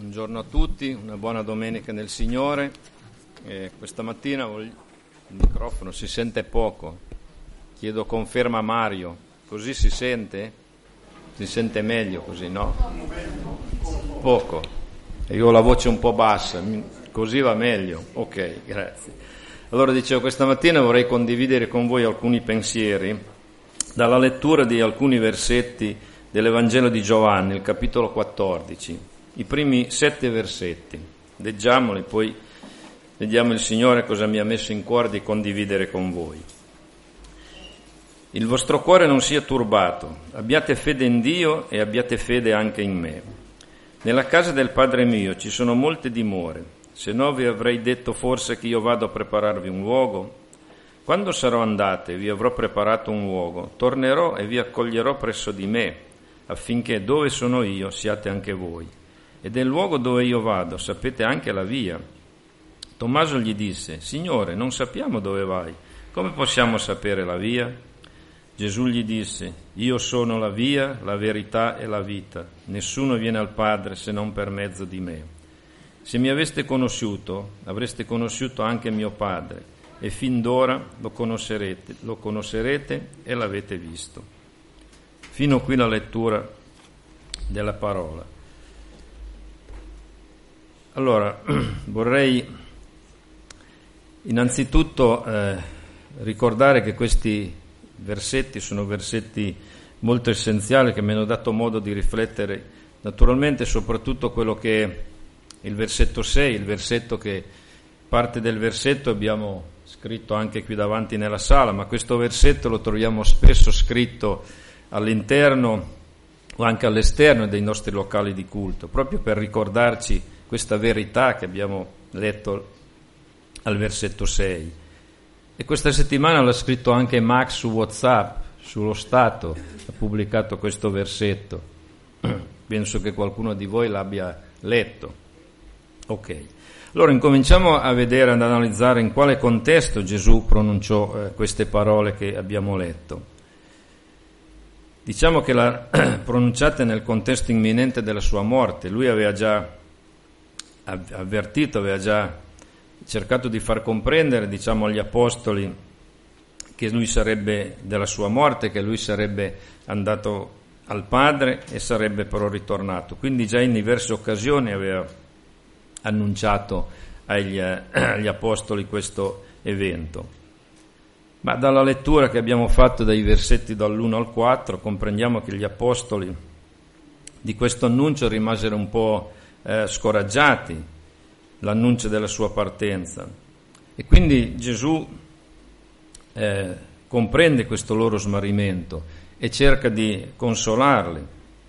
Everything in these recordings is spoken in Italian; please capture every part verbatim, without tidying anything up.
Buongiorno a tutti, una buona domenica nel Signore. Eh, questa mattina voglio... il microfono si sente poco, chiedo conferma a Mario, così si sente? Si sente meglio così, no? Poco, e io ho la voce un po' bassa, così va meglio, ok, grazie. Allora dicevo, questa mattina vorrei condividere con voi alcuni pensieri dalla lettura di alcuni versetti dell'Evangelo di Giovanni, il capitolo quattordici. I primi sette versetti, leggiamoli, poi vediamo il Signore cosa mi ha messo in cuore di condividere con voi. Il vostro cuore non sia turbato, abbiate fede in Dio e abbiate fede anche in me. Nella casa del Padre mio ci sono molte dimore, se no vi avrei detto forse che io vado a prepararvi un luogo. Quando sarò andata e vi avrò preparato un luogo, tornerò e vi accoglierò presso di me, affinché dove sono io siate anche voi. E del luogo dove io vado sapete anche la via. Tommaso gli disse: Signore, non sappiamo dove vai, come possiamo sapere la via? Gesù gli disse: Io sono la via, la verità e la vita. Nessuno viene al Padre se non per mezzo di me. Se mi aveste conosciuto, avreste conosciuto anche mio Padre, e fin d'ora lo conoscerete, lo conoscerete e l'avete visto. Fino qui la lettura della parola. Allora, vorrei innanzitutto eh, ricordare che questi versetti sono versetti molto essenziali che mi hanno dato modo di riflettere, naturalmente soprattutto quello che è il versetto sei, il versetto che parte del versetto abbiamo scritto anche qui davanti nella sala, ma questo versetto lo troviamo spesso scritto all'interno o anche all'esterno dei nostri locali di culto, proprio per ricordarci questa verità che abbiamo letto al versetto sei. E questa settimana l'ha scritto anche Max su WhatsApp, sullo Stato, ha pubblicato questo versetto. Penso che qualcuno di voi l'abbia letto. Ok. Allora incominciamo a vedere, ad analizzare in quale contesto Gesù pronunciò eh, queste parole che abbiamo letto. Diciamo che l'ha pronunciate nel contesto imminente della sua morte. Lui aveva già avvertito, aveva già cercato di far comprendere, diciamo, agli apostoli che lui sarebbe, della sua morte, che lui sarebbe andato al Padre e sarebbe però ritornato. Quindi già in diverse occasioni aveva annunciato agli, agli apostoli questo evento. Ma dalla lettura che abbiamo fatto dai versetti dall'uno al quattro comprendiamo che gli apostoli di questo annuncio rimasero un po' eh, scoraggiati, l'annuncio della sua partenza, e quindi Gesù eh, comprende questo loro smarrimento e cerca di consolarli.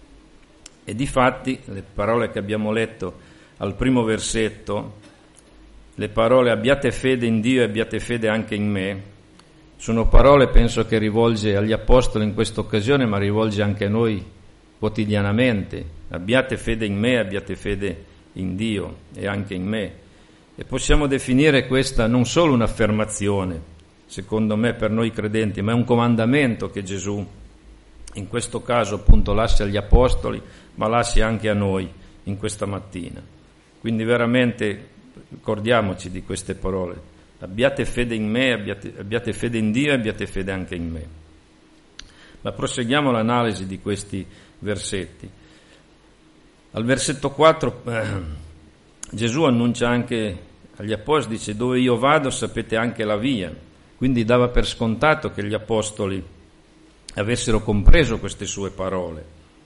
E difatti le parole che abbiamo letto al primo versetto, le parole abbiate fede in Dio e abbiate fede anche in me, sono parole penso che rivolge agli apostoli in questa occasione, ma rivolge anche a noi quotidianamente. Abbiate fede in me, abbiate fede in Dio e anche in me. E possiamo definire questa non solo un'affermazione, secondo me per noi credenti, ma è un comandamento che Gesù in questo caso appunto lascia agli apostoli, ma lascia anche a noi in questa mattina. Quindi veramente ricordiamoci di queste parole. Abbiate fede in me, abbiate, abbiate fede in Dio e abbiate fede anche in me. Ma proseguiamo l'analisi di questi versetti. Al versetto quattro eh, Gesù annuncia anche agli apostoli, dice: dove io vado sapete anche la via. Quindi dava per scontato che gli apostoli avessero compreso queste sue parole.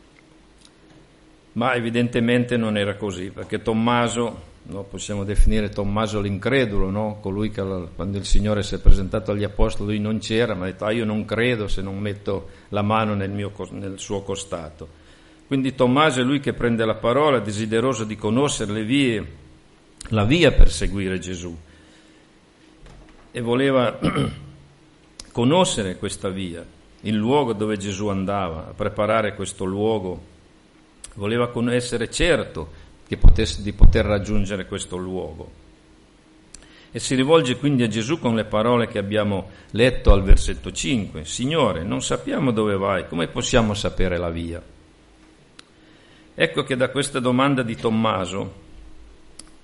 Ma evidentemente non era così, perché Tommaso, no, possiamo definire Tommaso l'incredulo, no? Colui che quando il Signore si è presentato agli apostoli lui non c'era, ma ha detto: ah, io non credo se non metto la mano nel, mio, nel suo costato. Quindi Tommaso è lui che prende la parola, desideroso di conoscere le vie, la via per seguire Gesù, e voleva conoscere questa via, il luogo dove Gesù andava, a preparare questo luogo, voleva essere certo che potesse, di poter raggiungere questo luogo. E si rivolge quindi a Gesù con le parole che abbiamo letto al versetto cinque: Signore, non sappiamo dove vai, come possiamo sapere la via? Ecco che da questa domanda di Tommaso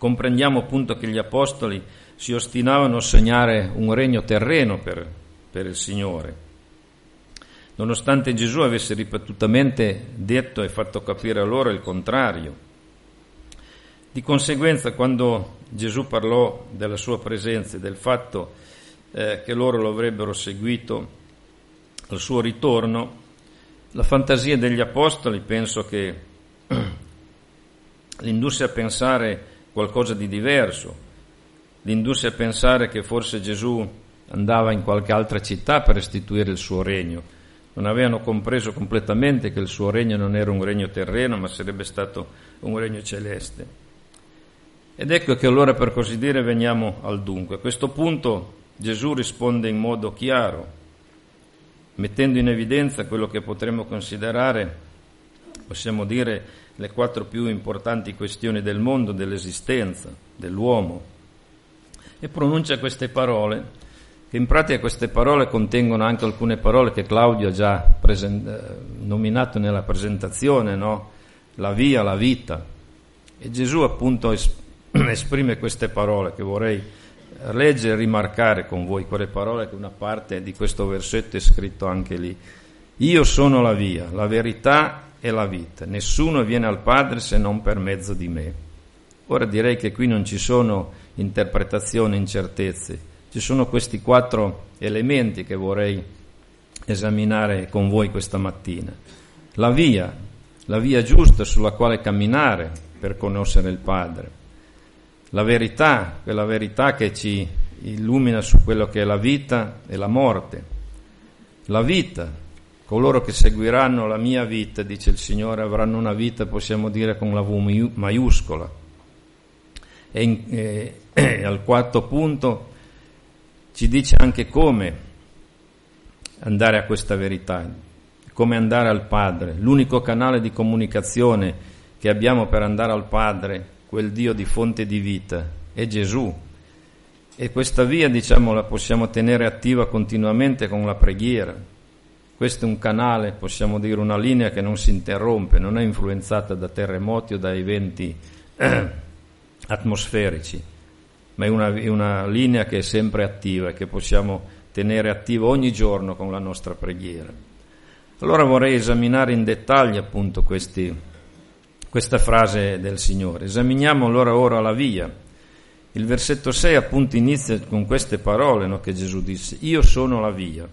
comprendiamo appunto che gli apostoli si ostinavano a sognare un regno terreno per, per il Signore, nonostante Gesù avesse ripetutamente detto e fatto capire a loro il contrario. Di conseguenza, quando Gesù parlò della sua presenza e del fatto eh, che loro lo avrebbero seguito al suo ritorno, la fantasia degli apostoli penso che li indusse a pensare qualcosa di diverso, li indusse a pensare che forse Gesù andava in qualche altra città per istituire il suo regno. Non avevano compreso completamente che il suo regno non era un regno terreno, ma sarebbe stato un regno celeste. Ed ecco che allora, per così dire, veniamo al dunque. A questo punto Gesù risponde in modo chiaro, mettendo in evidenza quello che potremmo considerare, possiamo dire, le quattro più importanti questioni del mondo, dell'esistenza, dell'uomo, e pronuncia queste parole, che in pratica queste parole contengono anche alcune parole che Claudio ha già present- nominato nella presentazione, no? La via, la vita. E Gesù appunto es- esprime queste parole che vorrei leggere e rimarcare con voi, quelle parole che una parte di questo versetto è scritto anche lì. Io sono la via, la verità e la vita. Nessuno viene al Padre se non per mezzo di me. Ora direi che qui non ci sono interpretazioni, incertezze. Ci sono questi quattro elementi che vorrei esaminare con voi questa mattina. La via, la via giusta sulla quale camminare per conoscere il Padre. La verità, quella verità che ci illumina su quello che è la vita e la morte. La vita, coloro che seguiranno la mia vita, dice il Signore, avranno una vita, possiamo dire, con la V maiuscola. E, in, eh, eh, al quarto punto ci dice anche come andare a questa verità, come andare al Padre. L'unico canale di comunicazione che abbiamo per andare al Padre, quel Dio di fonte di vita, è Gesù. E questa via, diciamo, la possiamo tenere attiva continuamente con la preghiera. Questo è un canale, possiamo dire, una linea che non si interrompe, non è influenzata da terremoti o da eventi eh, atmosferici, ma è una, è una linea che è sempre attiva e che possiamo tenere attiva ogni giorno con la nostra preghiera. Allora vorrei esaminare in dettaglio appunto questi, questa frase del Signore. Esaminiamo allora ora la via. Il versetto sei appunto inizia con queste parole, no, che Gesù disse: io sono la via.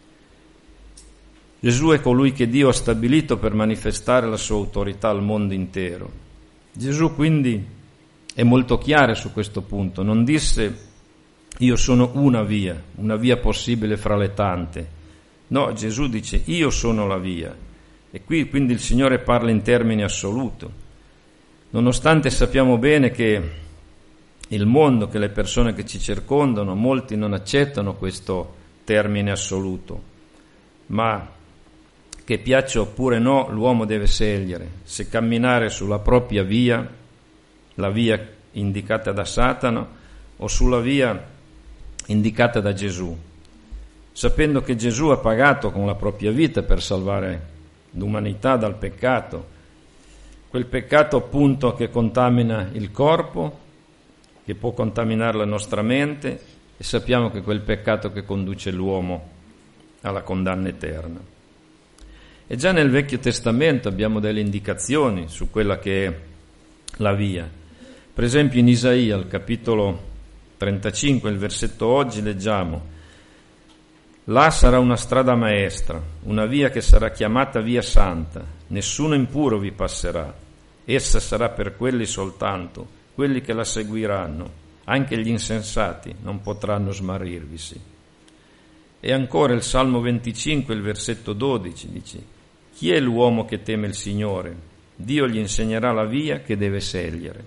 Gesù è colui che Dio ha stabilito per manifestare la sua autorità al mondo intero. Gesù quindi è molto chiaro su questo punto, non disse io sono una via, una via possibile fra le tante. No, Gesù dice io sono la via. E qui quindi il Signore parla in termini assoluti. Nonostante sappiamo bene che il mondo, che le persone che ci circondano, molti non accettano questo termine assoluto, ma che piaccia oppure no, l'uomo deve scegliere se camminare sulla propria via, la via indicata da Satana, o sulla via indicata da Gesù, sapendo che Gesù ha pagato con la propria vita per salvare l'umanità dal peccato, quel peccato appunto che contamina il corpo, che può contaminare la nostra mente, e sappiamo che quel peccato che conduce l'uomo alla condanna eterna. E già nel Vecchio Testamento abbiamo delle indicazioni su quella che è la via. Per esempio in Isaia, al capitolo trentacinque, il versetto oggi, leggiamo: là sarà una strada maestra, una via che sarà chiamata via santa, nessuno impuro vi passerà, essa sarà per quelli soltanto, quelli che la seguiranno, anche gli insensati non potranno smarrirvisi. E ancora il Salmo venticinque, il versetto dodici, dice: chi è l'uomo che teme il Signore? Dio gli insegnerà la via che deve scegliere.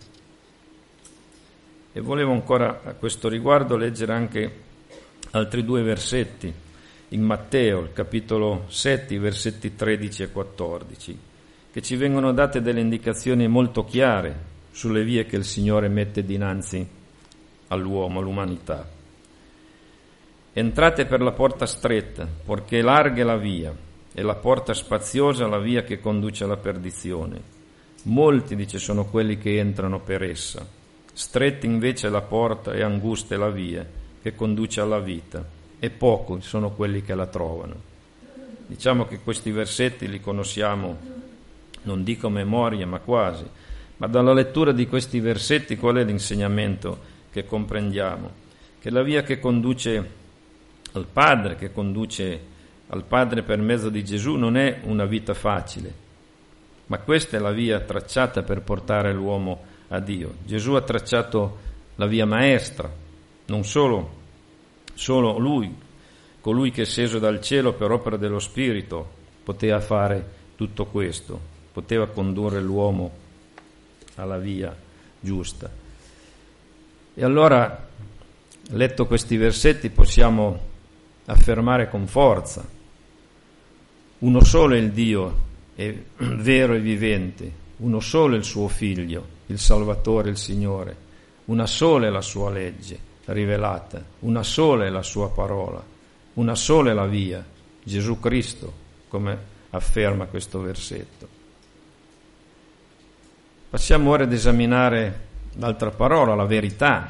E volevo ancora a questo riguardo leggere anche altri due versetti in Matteo, il capitolo sette, i versetti tredici e quattordici, che ci vengono date delle indicazioni molto chiare sulle vie che il Signore mette dinanzi all'uomo, all'umanità. Entrate per la porta stretta, poiché larga è la via, e la porta spaziosa la via che conduce alla perdizione. Molti, dice, sono quelli che entrano per essa. Stretta invece è la porta e angusta è la via che conduce alla vita, e pochi sono quelli che la trovano. Diciamo che questi versetti li conosciamo, non dico a memoria, ma quasi. Ma dalla lettura di questi versetti qual è l'insegnamento che comprendiamo? Che la via che conduce al Padre, che conduce al Padre per mezzo di Gesù, non è una vita facile, ma questa è la via tracciata per portare l'uomo a Dio. Gesù ha tracciato la via maestra, non solo, solo Lui, colui che è sceso dal cielo per opera dello Spirito, poteva fare tutto questo, poteva condurre l'uomo alla via giusta. E allora, letto questi versetti, possiamo affermare con forza: uno solo è il Dio, è vero e vivente, uno solo è il suo Figlio, il Salvatore, il Signore, una sola è la sua legge rivelata, una sola è la sua parola, una sola è la via, Gesù Cristo, come afferma questo versetto. Passiamo ora ad esaminare l'altra parola, la verità.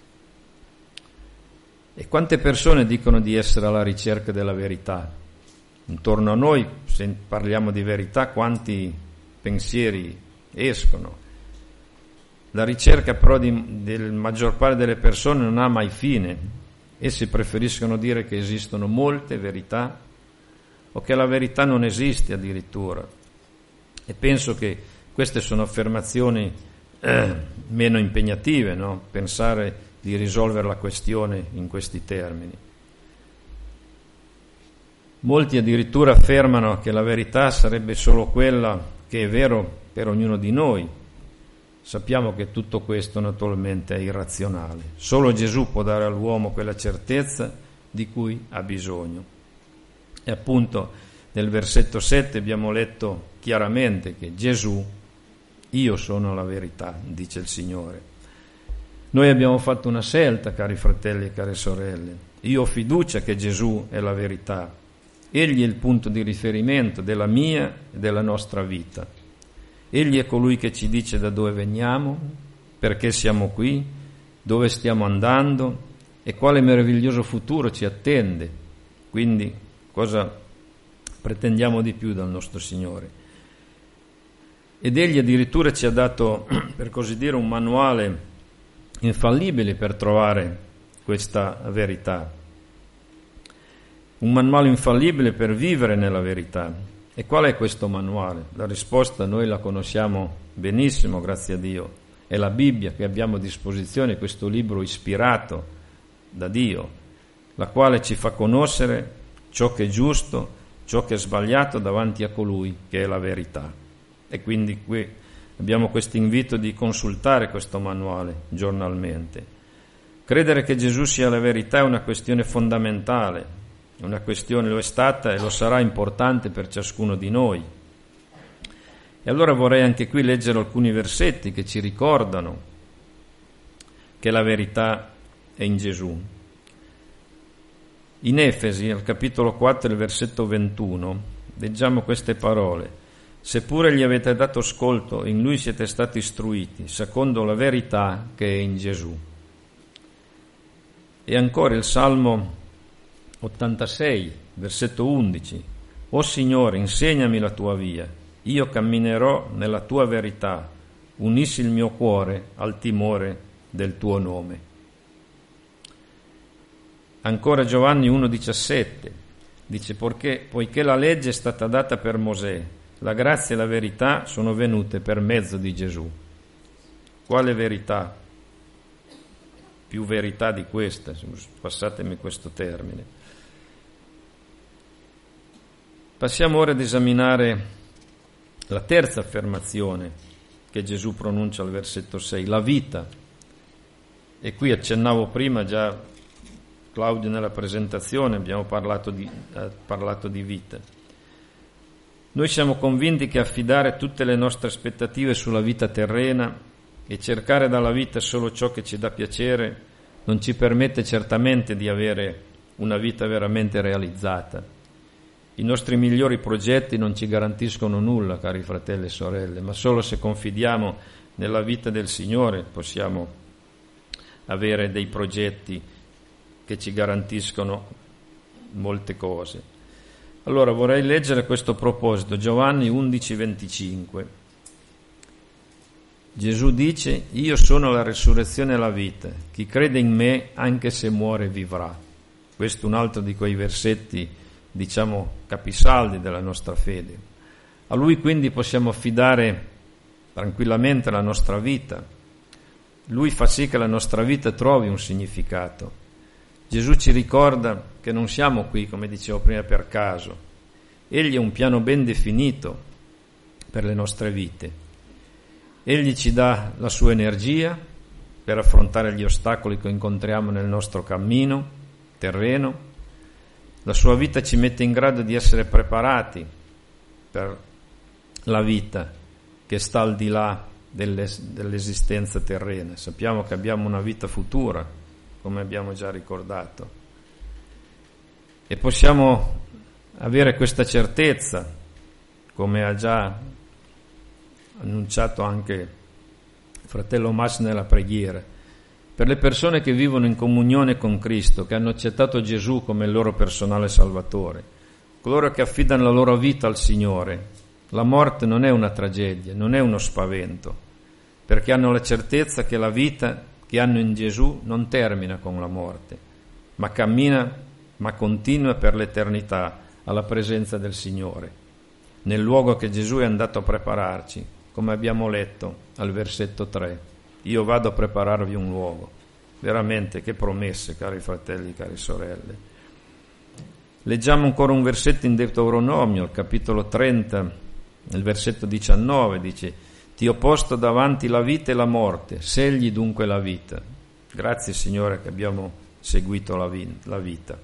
E quante persone dicono di essere alla ricerca della verità? Intorno a noi, se parliamo di verità, quanti pensieri escono? La ricerca però di, della maggior parte delle persone non ha mai fine. Essi preferiscono dire che esistono molte verità o che la verità non esiste addirittura. E penso che queste sono affermazioni eh, meno impegnative, no? Pensare di risolvere la questione in questi termini. Molti addirittura affermano che la verità sarebbe solo quella che è vero per ognuno di noi. Sappiamo che tutto questo naturalmente è irrazionale. Solo Gesù può dare all'uomo quella certezza di cui ha bisogno. E appunto nel versetto sette abbiamo letto chiaramente che Gesù, io sono la verità, dice il Signore. Noi abbiamo fatto una scelta, cari fratelli e care sorelle. Io ho fiducia che Gesù è la verità. Egli è il punto di riferimento della mia e della nostra vita. Egli è colui che ci dice da dove veniamo, perché siamo qui, dove stiamo andando e quale meraviglioso futuro ci attende. Quindi cosa pretendiamo di più dal nostro Signore? Ed Egli addirittura ci ha dato, per così dire, un manuale infallibile per trovare questa verità. Un manuale infallibile per vivere nella verità. E qual è questo manuale? La risposta noi la conosciamo benissimo, grazie a Dio. È la Bibbia che abbiamo a disposizione, questo libro ispirato da Dio, la quale ci fa conoscere ciò che è giusto, ciò che è sbagliato davanti a colui che è la verità. E quindi qui abbiamo questo invito di consultare questo manuale giornalmente. Credere che Gesù sia la verità è una questione fondamentale. Una questione lo è stata e lo sarà importante per ciascuno di noi. E allora vorrei anche qui leggere alcuni versetti che ci ricordano che la verità è in Gesù. In Efesi, al capitolo quattro, il versetto ventuno, leggiamo queste parole: seppure gli avete dato ascolto, in Lui siete stati istruiti, secondo la verità che è in Gesù. E ancora il Salmo ottantasei, versetto undici: O Signore, insegnami la tua via, io camminerò nella tua verità, unissi il mio cuore al timore del tuo nome. Ancora Giovanni uno diciassette dice: poiché, poiché la legge è stata data per Mosè, la grazia e la verità sono venute per mezzo di Gesù. Quale verità? Più verità di questa, passatemi questo termine. Passiamo ora ad esaminare la terza affermazione che Gesù pronuncia al versetto sei, la vita. E qui accennavo prima, già Claudio nella presentazione, abbiamo parlato di, eh, parlato di vita. Noi siamo convinti che affidare tutte le nostre aspettative sulla vita terrena e cercare dalla vita solo ciò che ci dà piacere non ci permette certamente di avere una vita veramente realizzata. I nostri migliori progetti non ci garantiscono nulla, cari fratelli e sorelle, ma solo se confidiamo nella vita del Signore possiamo avere dei progetti che ci garantiscono molte cose. Allora vorrei leggere a questo proposito Giovanni undici venticinque. Gesù dice: io sono la resurrezione e la vita, chi crede in me anche se muore vivrà. Questo è un altro di quei versetti, diciamo, capisaldi della nostra fede. A Lui quindi possiamo affidare tranquillamente la nostra vita. Lui fa sì che la nostra vita trovi un significato. Gesù ci ricorda che non siamo qui, come dicevo prima, per caso. Egli ha un piano ben definito per le nostre vite. Egli ci dà la sua energia per affrontare gli ostacoli che incontriamo nel nostro cammino terreno. La sua vita ci mette in grado di essere preparati per la vita che sta al di là delle, dell'esistenza terrena. Sappiamo che abbiamo una vita futura, come abbiamo già ricordato, e possiamo avere questa certezza, come ha già annunciato anche il fratello Mas nella preghiera, per le persone che vivono in comunione con Cristo, che hanno accettato Gesù come il loro personale Salvatore, coloro che affidano la loro vita al Signore. La morte non è una tragedia, non è uno spavento, perché hanno la certezza che la vita che hanno in Gesù non termina con la morte, ma cammina, ma continua per l'eternità alla presenza del Signore, nel luogo che Gesù è andato a prepararci, come abbiamo letto al versetto tre. Io vado a prepararvi un luogo. Veramente, che promesse, cari fratelli, cari sorelle. Leggiamo ancora un versetto in Deuteronomio, al capitolo trenta, nel versetto diciannove, dice: ti ho posto davanti la vita e la morte, scegli dunque la vita. Grazie Signore che abbiamo seguito la, vi- la vita.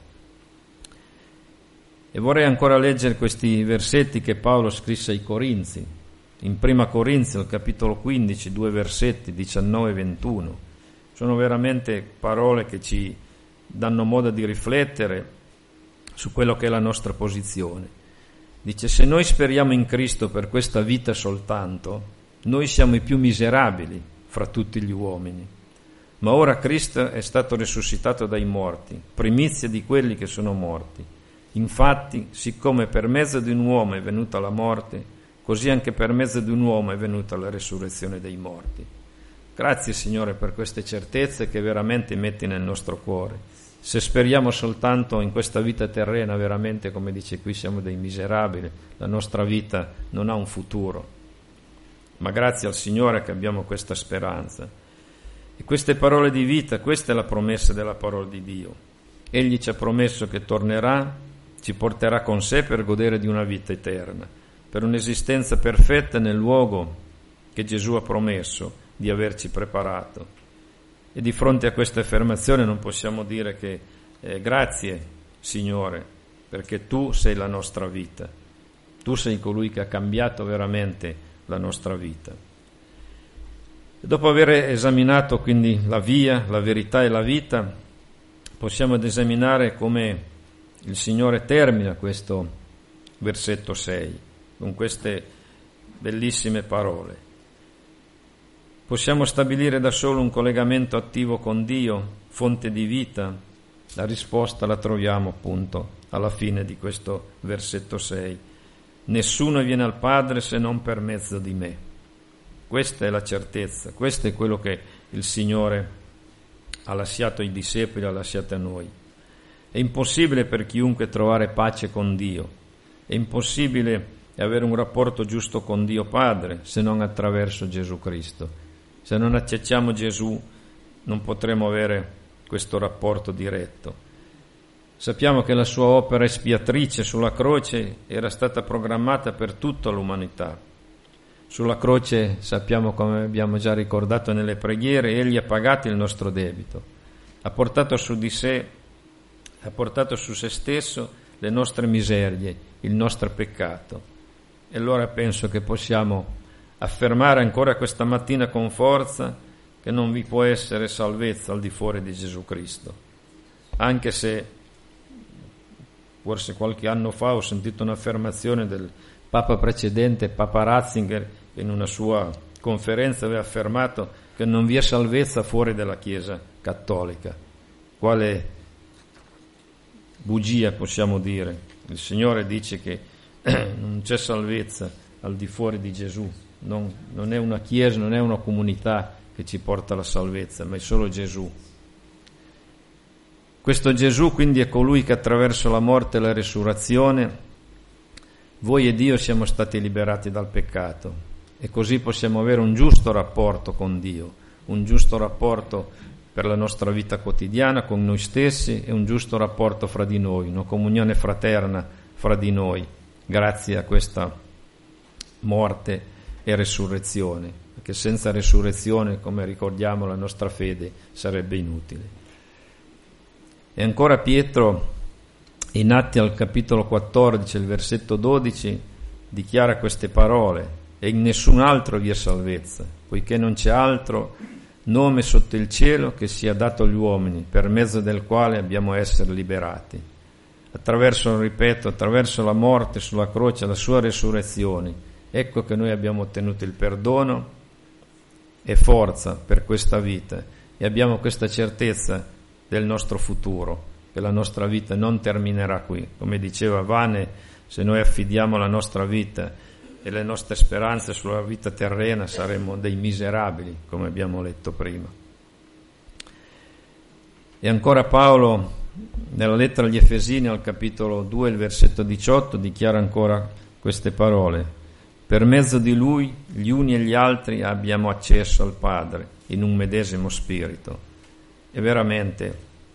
E vorrei ancora leggere questi versetti che Paolo scrisse ai Corinzi, in prima Corinzi, al capitolo quindici, due versetti, diciannove e ventuno. Sono veramente parole che ci danno modo di riflettere su quello che è la nostra posizione. Dice: se noi speriamo in Cristo per questa vita soltanto, noi siamo i più miserabili fra tutti gli uomini. Ma ora Cristo è stato risuscitato dai morti, primizia di quelli che sono morti. Infatti, siccome per mezzo di un uomo è venuta la morte, così anche per mezzo di un uomo è venuta la resurrezione dei morti. Grazie Signore per queste certezze che veramente metti nel nostro cuore. Se speriamo soltanto in questa vita terrena, veramente, come dice qui, siamo dei miserabili, la nostra vita non ha un futuro. Ma grazie al Signore che abbiamo questa speranza. E queste parole di vita, questa è la promessa della parola di Dio. Egli ci ha promesso che tornerà, ci porterà con sé per godere di una vita eterna, per un'esistenza perfetta nel luogo che Gesù ha promesso di averci preparato. E di fronte a questa affermazione non possiamo dire che eh, grazie Signore, perché Tu sei la nostra vita, Tu sei colui che ha cambiato veramente la nostra vita. E dopo aver esaminato quindi la via, la verità e la vita, possiamo esaminare come il Signore termina questo versetto sei. Con queste bellissime parole. Possiamo stabilire da solo un collegamento attivo con Dio, fonte di vita? La risposta la troviamo appunto alla fine di questo versetto sei. Nessuno viene al Padre se non per mezzo di me. Questa è la certezza, questo è quello che il Signore ha lasciato ai discepoli, ha lasciato a noi. È impossibile per chiunque trovare pace con Dio, è impossibile e avere un rapporto giusto con Dio Padre se non attraverso Gesù Cristo. Se non accettiamo Gesù non potremo avere questo rapporto diretto. Sappiamo che la sua opera espiatrice sulla croce era stata programmata per tutta l'umanità. Sulla croce, sappiamo, come abbiamo già ricordato nelle preghiere, Egli ha pagato il nostro debito, ha portato su di sé, ha portato su se stesso le nostre miserie, il nostro peccato. E allora penso che possiamo affermare ancora questa mattina con forza che non vi può essere salvezza al di fuori di Gesù Cristo. Anche se forse qualche anno fa ho sentito un'affermazione del Papa precedente, Papa Ratzinger, che in una sua conferenza aveva affermato che non vi è salvezza fuori dalla Chiesa cattolica. Quale bugia possiamo dire? Il Signore dice che non c'è salvezza al di fuori di Gesù, non, non è una chiesa, non è una comunità che ci porta alla salvezza, ma è solo Gesù. Questo Gesù quindi è colui che attraverso la morte e la risurrezione voi e Dio siamo stati liberati dal peccato, e così possiamo avere un giusto rapporto con Dio, un giusto rapporto per la nostra vita quotidiana con noi stessi e un giusto rapporto fra di noi, una comunione fraterna fra di noi, grazie a questa morte e resurrezione, perché senza resurrezione, come ricordiamo, la nostra fede sarebbe inutile. E ancora Pietro, in Atti al capitolo quattordici, il versetto dodici, dichiara queste parole: e in nessun altro vi è salvezza, poiché non c'è altro nome sotto il cielo che sia dato agli uomini, per mezzo del quale abbiamo essere liberati. Attraverso, ripeto, attraverso la morte sulla croce, la sua resurrezione, ecco che noi abbiamo ottenuto il perdono e forza per questa vita, e abbiamo questa certezza del nostro futuro, che la nostra vita non terminerà qui. Come diceva Vane, se noi affidiamo la nostra vita e le nostre speranze sulla vita terrena, saremo dei miserabili, come abbiamo letto prima. E ancora Paolo, nella lettera agli Efesini, al capitolo due, il versetto diciotto, dichiara ancora queste parole: per mezzo di Lui, gli uni e gli altri abbiamo accesso al Padre in un medesimo spirito. E veramente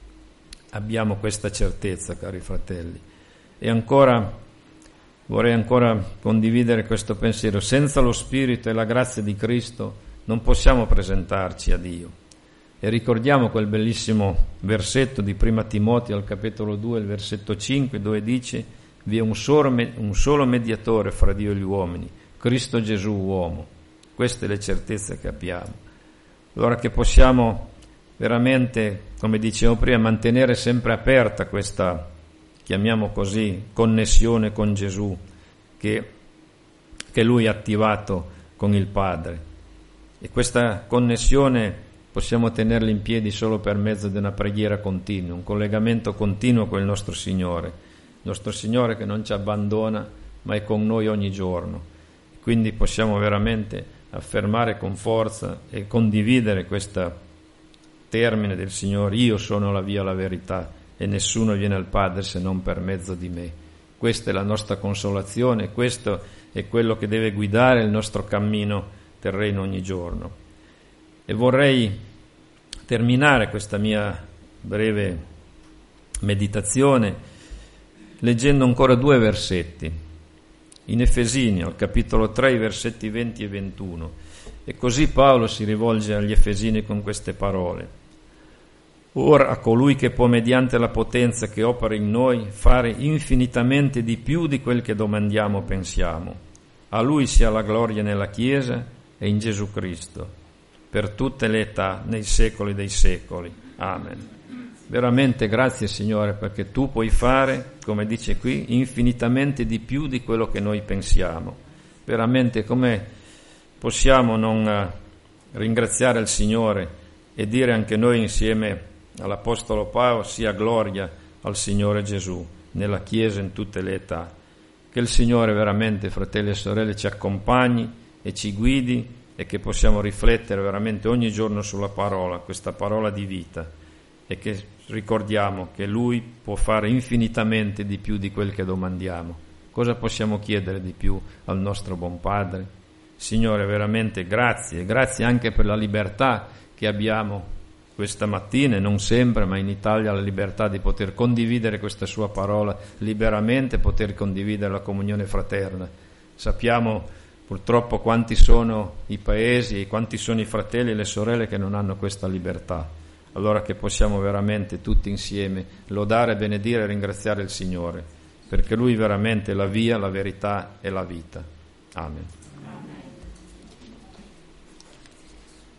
abbiamo questa certezza, cari fratelli. E ancora vorrei ancora condividere questo pensiero: senza lo Spirito e la grazia di Cristo non possiamo presentarci a Dio. E ricordiamo quel bellissimo versetto di prima Timoteo al capitolo due, il versetto cinque, dove dice: vi è un solo, un solo mediatore fra Dio e gli uomini, Cristo Gesù uomo. Queste le certezze che abbiamo. Allora che possiamo veramente, come dicevo prima, mantenere sempre aperta questa, chiamiamo così, connessione con Gesù che, che Lui ha attivato con il Padre. E questa connessione possiamo tenerla in piedi solo per mezzo di una preghiera continua, un collegamento continuo con il nostro Signore, il nostro Signore che non ci abbandona ma è con noi ogni giorno. Quindi possiamo veramente affermare con forza e condividere questo termine del Signore: io sono la via, la verità, e nessuno viene al Padre se non per mezzo di me. Questa è la nostra consolazione, questo è quello che deve guidare il nostro cammino terreno ogni giorno. E vorrei terminare questa mia breve meditazione leggendo ancora due versetti in Efesini, al capitolo tre, i versetti venti e ventuno. E così Paolo si rivolge agli Efesini con queste parole: ora a colui che può, mediante la potenza che opera in noi, fare infinitamente di più di quel che domandiamo o pensiamo, a Lui sia la gloria nella Chiesa e in Gesù Cristo, per tutte le età, nei secoli dei secoli. Amen. Veramente grazie, Signore, perché Tu puoi fare, come dice qui, infinitamente di più di quello che noi pensiamo. Veramente come possiamo non ringraziare il Signore e dire anche noi insieme all'Apostolo Paolo: sia gloria al Signore Gesù nella Chiesa in tutte le età. Che il Signore veramente, fratelli e sorelle, ci accompagni e ci guidi, e che possiamo riflettere veramente ogni giorno sulla parola, questa parola di vita, e che ricordiamo che Lui può fare infinitamente di più di quel che domandiamo. Cosa possiamo chiedere di più al nostro buon Padre? Signore, veramente grazie, grazie anche per la libertà che abbiamo questa mattina, e non sempre, ma in Italia, la libertà di poter condividere questa Sua parola liberamente, poter condividere la comunione fraterna. Sappiamo purtroppo quanti sono i paesi e quanti sono i fratelli e le sorelle che non hanno questa libertà. Allora che possiamo veramente tutti insieme lodare, benedire e ringraziare il Signore, perché Lui veramente è la via, la verità e la vita. Amen.